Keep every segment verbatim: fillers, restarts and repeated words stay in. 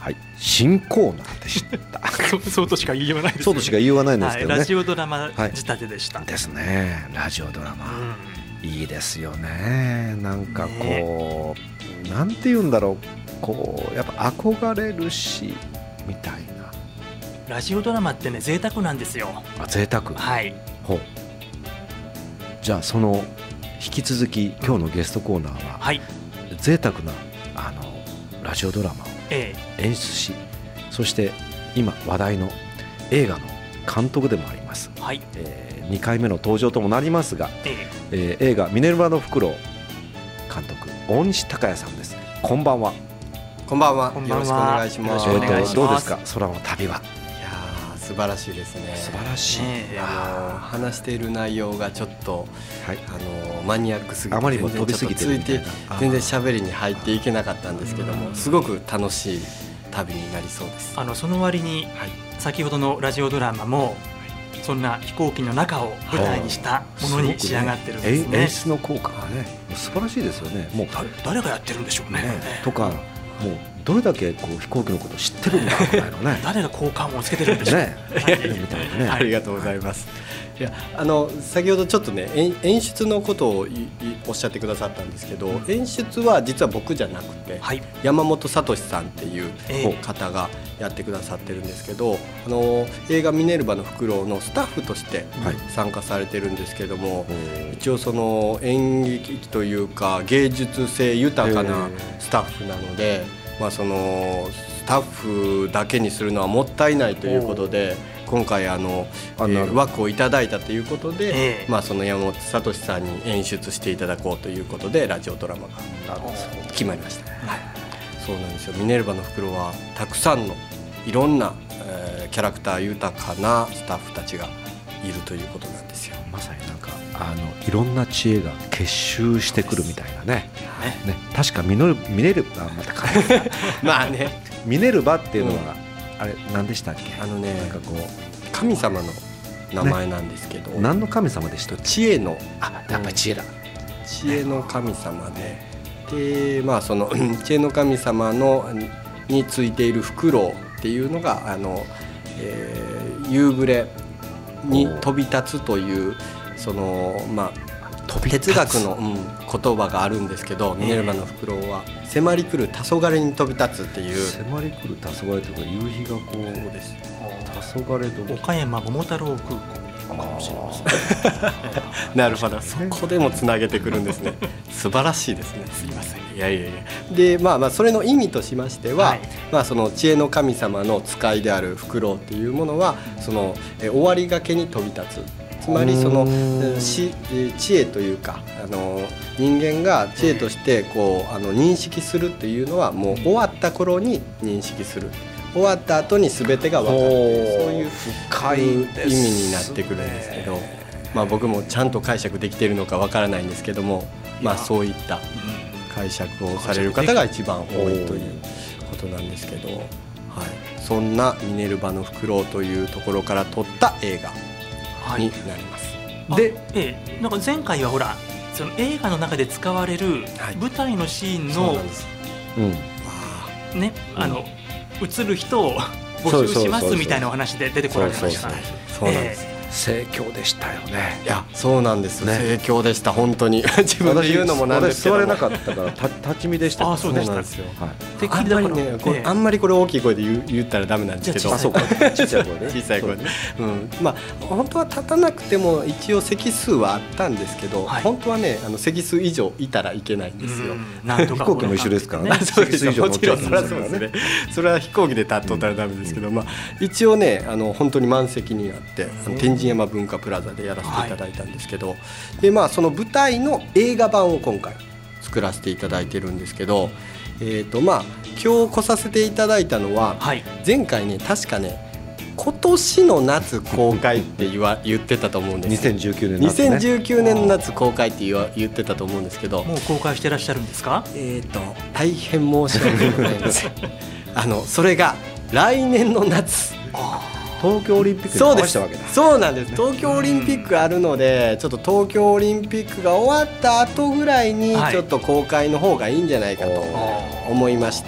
はい、新コーナーでしたそうとしか言いようがないですね。 そうとしか言いようがないんですけどね、 はい、ラジオドラマ仕立てでした、 はい、ですね。ラジオドラマ、うん、いいですよね。なんかこう、ね、なんて言うんだろう、こうやっぱ憧れるしみたいな。 ラジオドラマってね、贅沢なんですよ。 あ、贅沢。 はい。 ほう。じゃあその引き続き今日のゲストコーナーは、はい、贅沢なあのラジオドラマを演出し、ええ、そして今話題の映画の監督でもあります、はい、えー、にかいめの登場ともなりますが、えええー、映画ミネルヴァのフクロウ監督大西隆也さんです。こんばんは。 こんばんは。よろしくお願いします。 えー、とどうですか、空の旅は。 素晴らしいですね。 素晴らしい、ね、 あの話している内容がちょっと、はい、あのマニアックすぎて、 あまりにも飛びすぎてるみたいな、 全然喋りに入っていけなかったんですけども、すごく楽しい旅になりそうです。 あのその割に、はい、先ほどのラジオドラマもそんな飛行機の中を舞台にしたものに仕上がってるんですね。 演出の効果がね素晴らしいですよね。もう誰がやってるんでしょう ね, ねとか、もうどれだけこう飛行機のことを知ってるんだみたいなね誰が効果音をつけてるんでしょうねみたいなね。ありがとうございます。いや、あの先ほどちょっとね演出のことをおっしゃってくださったんですけど、演出は実は僕じゃなくて、はい、山本聡さんっていう方がやってくださってるんですけど、あの映画ミネルヴァのフクロウのスタッフとして参加されてるんですけども、はい、一応その演劇というか芸術性豊かなスタッフなので、まあ、そのスタッフだけにするのはもったいないということで、今回あの、えー、枠をいただいたということで、えーまあ、その山本聡さんに演出していただこうということでラジオドラマが決まりました、はい、そうなんですよ。ミネルヴァのフクロウはたくさんのいろんな、えー、キャラクター豊かなスタッフたちがいるということなんですよ。 まさになんかあのいろんな知恵が結集してくるみたいな ね, ね, ね確かミノルミネルあまたまあねミネルヴァっていうのは、うん、あれ何でしたっけ。 あのね、 なんかこう神様の名前なんですけど、ね、 何の神様でした。 知恵の、 あ、やっぱり知恵だ、 知恵の神様で、でまあその知恵の神様のについているフクロウっていうのがあの、えー、夕暮れに飛び立つというそのまあ哲学の、うん、言葉があるんですけど、ミネルヴァのフクロウは迫り来る黄昏に飛び立つっていう。 迫り来る黄昏というか夕日がこうそうです。黄昏と岡山桃太郎空港かもしれませんなるほど、そこでもつなげてくるんですね素晴らしいですね。 すいません。 いやいやいや。で、まあ、まあそれの意味としましては、はい、まあ、その知恵の神様の使いであるフクロウっていうものはそのえ終わりがけに飛び立つ、つまりその知恵というかあの人間が知恵としてこうあの認識するというのはもう終わった頃に認識する、終わった後に全てが分かるという、そういう深い意味になってくるんですけど、まあ、僕もちゃんと解釈できているのか分からないんですけども、まあ、そういった解釈をされる方が一番多いということなんですけど、はい、そんなミネルヴァのフクロウというところから撮った映画になります、 はい、で、ええ、なんか前回はほらその映画の中で使われる舞台のシーンの、はい、うん、ね、あの、うん、映る人を募集しますみたいなお話で出てこられました。 そうなんです、 えー盛況でしたよね。 いや、そうなんです、ね、盛況でした本当に自分で言うのもなんですけど、 座れなかったから立ち見でした。 あ、そうなんですよ、はい、 あんまりね、これあんまりこれ大きい声で 言, 言ったらダメなんですけど、 あ、そうか、小さい声で小さい声で、うん、まあ本当は立たなくても一応席数はあったんですけど、はい、本当はねあの席数以上いたらいけないんですよ。 なんとか飛行機も一緒ですからね。 そうです、もちろんそれはそうですね。それは飛行機で立っとったらダメですけど、うん、まあ一応ねあの本当に満席になって天神山文化プラザでやらせていただいたんですけど、はい、でまあその舞台の映画版を今回作らせていただいてるんですけど、えーとまあ今日来させていただいたのは、はい、前回ね確かね今年の夏公開って言わ言ってたと思うんです。 にせんじゅうきゅうねんの夏ね、 にせんじゅうきゅうねんの夏公開って言わ言ってたと思うんですけど、 もう公開してらっしゃるんですか？ えーと大変申し訳ございませんあのそれが来年の夏、 東京オリンピックに合わせたわけだ。 そうなんです。東京オリンピックあるので、ちょっと東京オリンピックが終わった後ぐらいにちょっと公開の方がいいんじゃないかと思いまして、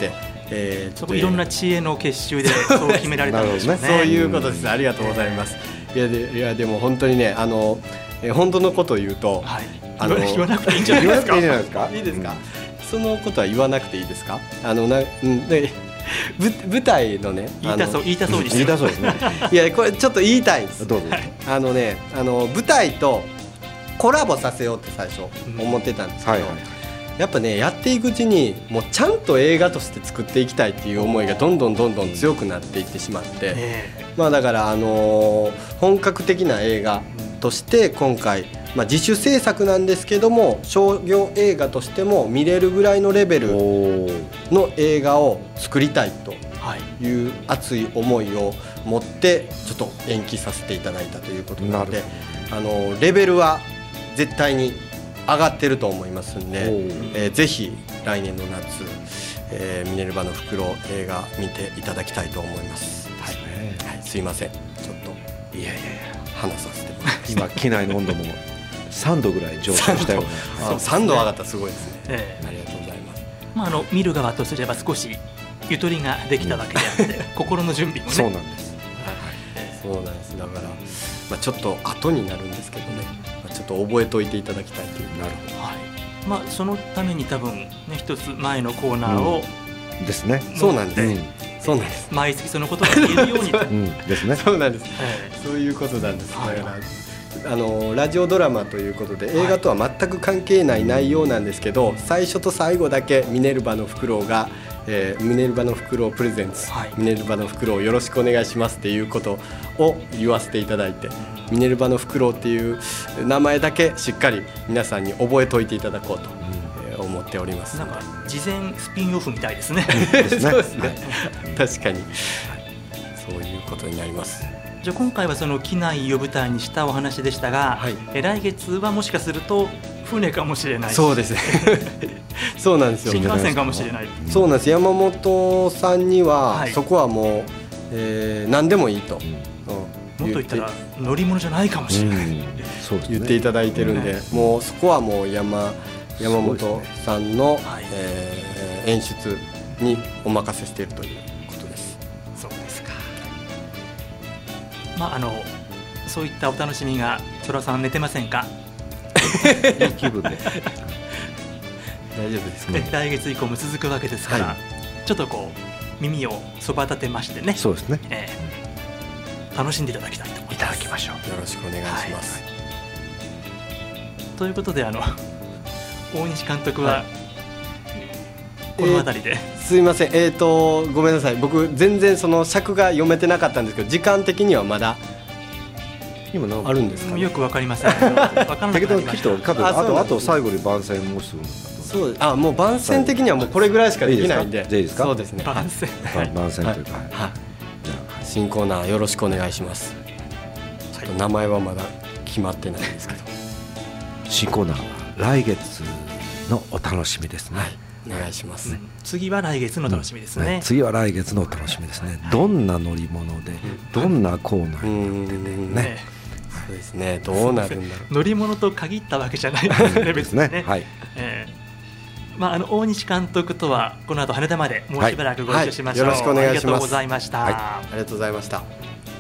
えー、ちょっといろんな知恵の結集でそう決められたんですね。 そういうことです。ありがとうございます。いやでいやでも本当にね、あの、えー、本当のことを言うと、 はい、あの言わなくていいんじゃないですか。 いいですか。そのことは言わなくていいですか。あのな、うんで舞台のね、 言いたそう言いたそうです。 言いたそうですね。 いやこれちょっと言いたいんです。 どうぞ。 あのね、あの舞台とコラボさせようって最初思ってたんですけど、うんはいはい、やっぱねやっていくうちにもうちゃんと映画として作っていきたいっていう思いがどんどんどんどん強くなっていってしまって、まあだからあのー、本格的な映画として今回、まあ、自主制作なんですけども商業映画としても見れるぐらいのレベルの映画を作りたいという熱い思いを持ってちょっと延期させていただいたということなので、あのレベルは絶対に上がってると思いますんで、えー、ぜひ来年の夏、えー、ミネルヴァのフクロウ映画見ていただきたいと思います。はい、はい、すいませんちょっといやいやいや話させてもらいました。 今機内の温度もさんどぐらい上昇したような。 そうさんど上がったらすごいですね、えー、ありがとうございます。 まあ、あの見る側とすれば少しゆとりができたわけであって、うん、心の準備もね。 そうなんです、 はい、そうなんです。だから、まあ、ちょっと後になるんですけどね、まあ、ちょっと覚えておいていただきたいという。 なるほど、 はい、まあ、そのために多分ね一つ前のコーナーを、 うん、ですね。 そうなんです、うん、そうなんです。 毎月そのことが言えるようにうん、ですね。 そうなんです、えー、そういうことなんです。はい、だからあのラジオドラマということで映画とは全く関係ない内容なんですけど、はい、最初と最後だけミネルヴァのフクロウが、えー、ミネルヴァのフクロウプレゼンツ、はい、ミネルヴァのフクロウよろしくお願いしますっていうことを言わせていただいて、ミネルヴァのフクロウっていう名前だけしっかり皆さんに覚えておいていただこうと、うんえー、思っております。 なんか事前スピンオフみたいですね。 そうですね、確かに、はい、そういうことになります。 じゃあ今回はその機内を舞台にしたお話でしたが、はい、え来月はもしかすると船かもしれない。 そうですね。そうなんですよ。 新幹線かもしれない。 そうなんです。山本さんには、はい、そこはもう、えー、何でもいいと、 うん、もっと言ったら乗り物じゃないかもしれない、うんそうですね、言っていただいてるんで、うん、もうそこはもう 山, 山本さんの、ねはいえー、演出にお任せしているということです。 そうですか。まあ、あのそういったお楽しみが虎さん寝てませんか？ いい気分で大丈夫ですか、ね、 来月以降も続くわけですから、はい、ちょっとこう耳をそば立てましてね。 そうですね、 えー、楽しんでいただきたいと思います。いただきましょう。 よろしくお願いします、はい、 ということであの大西監督は、はい、この辺りで、えー、すいません、えーとごめんなさい、僕全然その尺が読めてなかったんですけど時間的にはまだ今あるんですか、ね、 よくわかりません。分からなくなりました。 あとあと最後に番宣もするんだと。 そうです。あもう番宣的にはもうこれぐらいしかできないんで。 いいですか。 そうですね。 番宣、 はい、番宣というか、はいはい、 じゃあ新コーナーよろしくお願いします。ちょっと名前はまだ決まってないんですけど、 新コーナーは来月のお楽しみですね。はいお願いします、ねうん、次は来月の楽しみですね、うんね、 次は来月の楽しみですね、はい、どんな乗り物で、うん、どんなコーナーになってね、ねそうですね、どうなるんだろう。 乗り物と限ったわけじゃないですね別にね、 はいえーまあ、あの大西監督とはこの後羽田までもうしばらくご一緒しましょう、 はいはい、よろしくお願いします。 ありがとうございました、 はい、ありがとうございました。